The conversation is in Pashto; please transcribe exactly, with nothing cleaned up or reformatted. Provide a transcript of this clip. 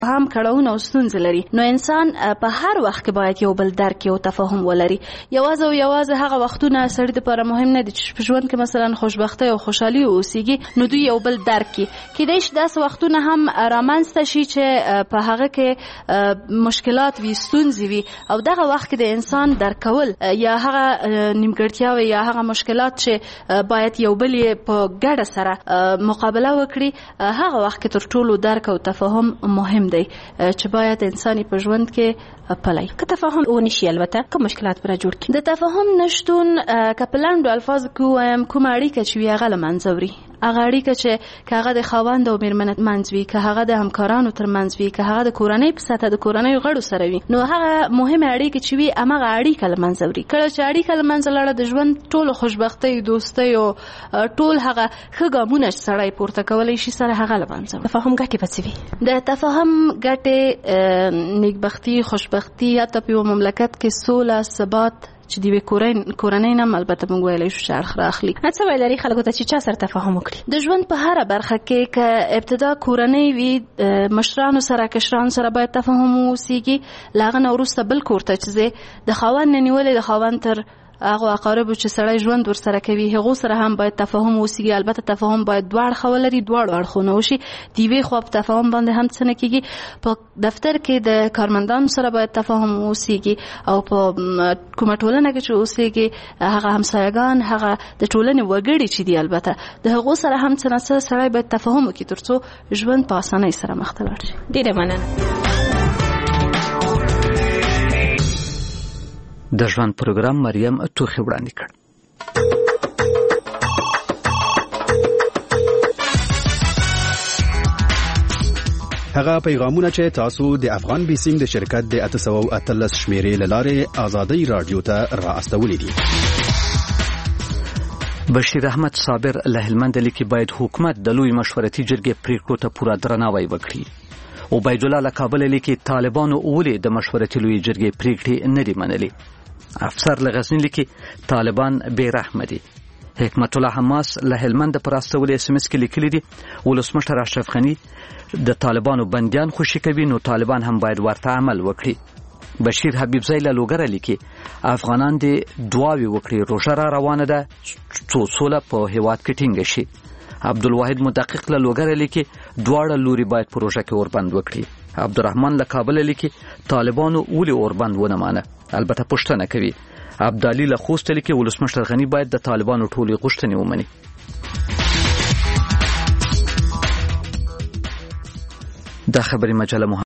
هم کړهونه او ستونزې لري، نو انسان په هر وخت کې باید یو بل درک او تفاهم ولري. یوازې او یوازې هغه وختونه سړي لپاره مهم نه دي چې په ژوند کې مثلا خوشبختی او خوشحالي اوسېږي، نو دوی یو بل درک کړي. کیدای شي داسې وختونه هم رامنځته شي چې په هغه کې مشکلات وي، ستونزې وي، او دغه وخت کې د انسان درک کول یا هغه نیمګړتیاوې یا هغه مشکلات چې باید یو بل یې په ګډه سره مقابله وکړي، هغه وخت کې تر ټولو درک او تفاهم مهم دی چې باید انساني په ژوند کې پلی. که تفاهم ونشي البته کوم مشکلات پر جوړ کی؟ د تفاهم نشتون که په لنډو الفاظو کې ووایم کومه اړیکه چې وي هغه له منځه وړي. هغه اړیکه چې که هغه د خاوند او مېرمن منځ وي، که هغه د همکارانو تر منځ وي، که هغه د کورنۍ په سطحه د کورنۍ غړو سره وي، نو هغه مهمه اړیکه چې وي همغه اړیکه له منځه وړي. کله چې اړیکه له منځه لاړه، د ژوند ټولو خوشبختۍ، دوستۍ او ټول هغه ښه ګامونه چې سړی پورته کولی شي سره هغه له منځه وړي. تفاهم ګټې به څه وي؟ د تفاهم ګټې نیکبختي، خوشبختي، حتی په یو مملکت کې سوله، ثبات چې دی به کورنۍ نه البته موږ ویلی شو چې اړخ راخلي. څه ویل لري خلکو ته چې چا سره تفاهم وکړي؟ د ژوند په هره برخه کې که ابتدا کورنۍ وي، مشرانو سره کشرانو سره باید تفاهم اوسېږي. له هغه نه وروسته بل کور ته چې ځې، د خاوند نه نیولې د خاوند تر هغه اقاربو چې سړی ژوند ورسره کوي هغو سره هم باید تفاهم اوسېږي. البته تفاهم باید دوه اړخه ولري، دواړو اړخونه وشي. د یوې خوا په تفاهم باندې هم څه نه کېږي، په دفتر کې د کارمندانو سره باید تفاهم اوسېږي، او په کومه ټولنه کې چې اوسېږي هغه همسایګان، هغه د ټولنې وګړي چې دي، البته د هغو سره هم څه نه څه سړی باید تفاهم وکړي تر څو ژوند په اسانۍ سره مخ ته لاړ شي. ډېره مننه. د ژوند پروګرام مریم توخی وړاندې کړ. هغه پیغامونه چې تاسو د افغان بیسینګ د شرکت د اته سوه او اتلس شمیرې له لارې آزادۍ رادیو ته را استولې دي. بشیر احمد صابر له هلمند لیکي باید حکومت د لوی مشورتي جرګې پریکړو ته پوره درناوی وکړي. عبید الله له کابل لیکي طالبانو ولې د مشورتي لوی جرګې پریکړې نه دي منلي. افسر له غزنی لیکي طالبان بے رحمه دي. حکمت الله حماس له هلمند پر استولې اس ام اس کې لیکلي دي ولسمشر اشرف غنی د طالبانو بندیان خوشي کوي، نو طالبان هم باید ورته عمل وکړي. بشیر حبیب زئی له لوګر لیکي افغانان دې دعاوي وکړي، روزه را روانه ده څو سوله په هیواد کې ټینګ شي. عبدالواحد مدقق له لوګر لیکي دواړه لوري باید پروژه کې اوربند وکړي. عبدالرحمن له کابل لیکي طالبانو ولې اوربند ونه مانه، البته پښتنه کوي. عبدالعلی له خوست لیکي ولسمشر غنی باید د طالبانو ټولې غوښتنې ومني. دا خبري مجله